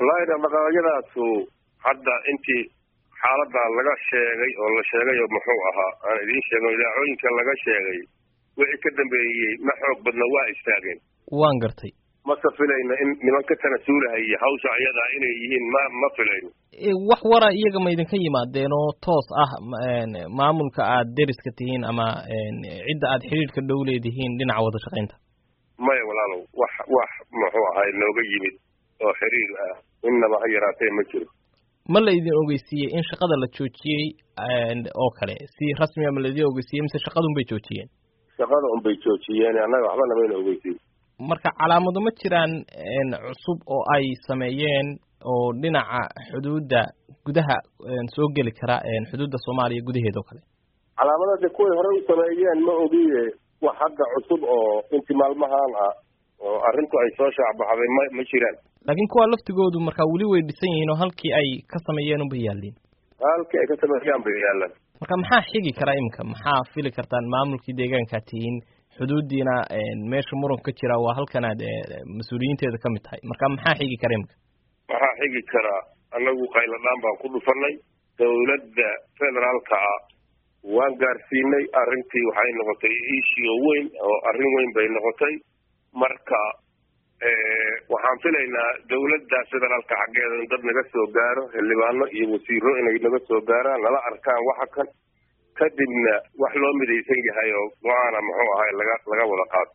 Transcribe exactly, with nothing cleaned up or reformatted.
والله إذا مقاجدات hadda intii xaaladda laga sheegay oo la sheegay muxuu aan idin sheegay ilaahoyinka laga sheegay wixii ka dambeeyay ma xoog badna waa istaageen waan gartay ma safilayna in nimanka tanasuulahay hawsha ayada inay yihiin ma ma filayno ee wax wara iyaga ma idinka yimaadeen oo toos ah maamulka aad deriska tihiin ama cidda aad xiriirka dhow leedihiin dhinaca wada shaqeynta may walaalow wax wax muxuu ahay nooga yimid oo xiriir ah inaba hayraatay ma jiro ma la idin ogeysiiyay in shaqada la joojiyay oo kale si rasmi ah ma la idin ogeysiiyay mise shaqadu bay joojiyeen shaqada un bay joojiyeen anaga waxba lama ogeysiin marka calaamado ma jiraan cusub oo ay sameeyeen oo dhinaca xuduudda gudaha soo gali kara xuduudda Soomaaliya gudaheeda oo kale calaamadaha kuwa hore u sameeyeen ma ogiye wax hadda cusub oo intii maalmahan ah oo arrintu ay soo shacbaxday ma ma jiraan laakiin kuwa laftigoodu marka wali way dhisan yihiin oo halkii ay ka sameeyeen u bayaalin halkii ay ka sameeyeen bayaalan marka maxaa xigi kara imka maxaa fili kartaan maamulkii deegaanka tiin xuduudiina meesha muran ka jira waa halkan aad mas'uuliyiinteeda ka mid tahay marka maxaa xigi kara imka maxaa xigi kara anagu qayladaan baan ku dhufanay dawladda federaalka waan gaarsiinay arrintii waxay noqotay issue weyn oo arrin weyn bay noqotay marka ee waxaan filaynaa dawladda federaalka xageeda in dad naga soo gaaro xildhibaano iyo wasiiro inay naga soo gaaraan nala arkaan waxa kan kadibna wax loo midaysan yahay oo go'aana muxuu ahay laga laga wada qaado